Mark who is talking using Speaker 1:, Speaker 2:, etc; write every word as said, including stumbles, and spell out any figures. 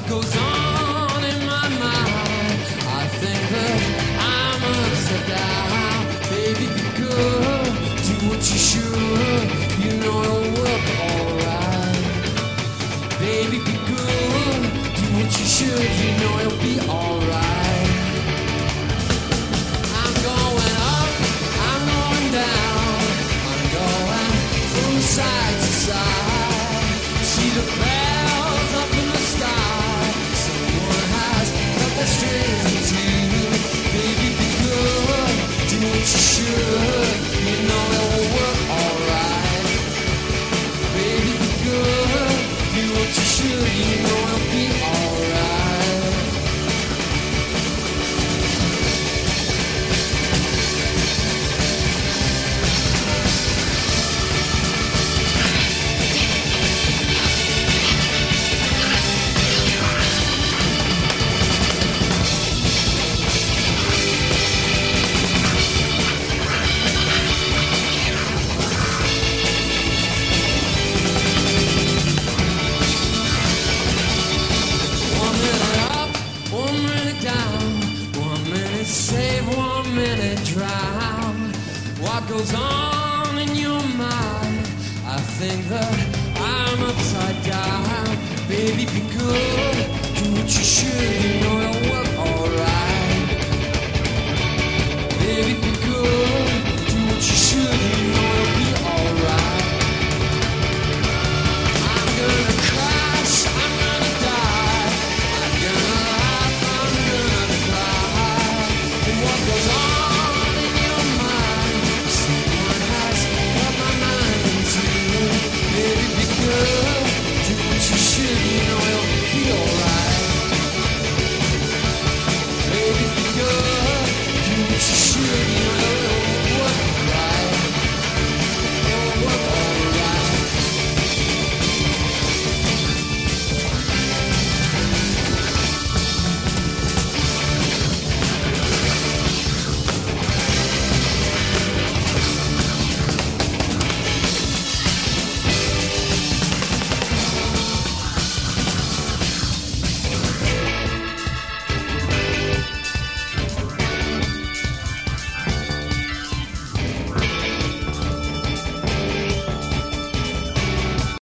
Speaker 1: goes on in my mind? I think that I'm upside down. Baby, be good, do what you should. You know it'll work alright. Baby, be good, do what you should. You know it'll be alright. I'm going up, I'm going down, I'm going from side to side. See the clouds up in the sky. Someone has cut the strings in two. Baby, be good, do what you should. You know it will work alright. Baby, be good, do what you should. You know it'll be alright. One minute up, one minute down, one minute save, one minute drown. What goes on in your mind? I think that I'm upside down. Baby, be good, do what you should.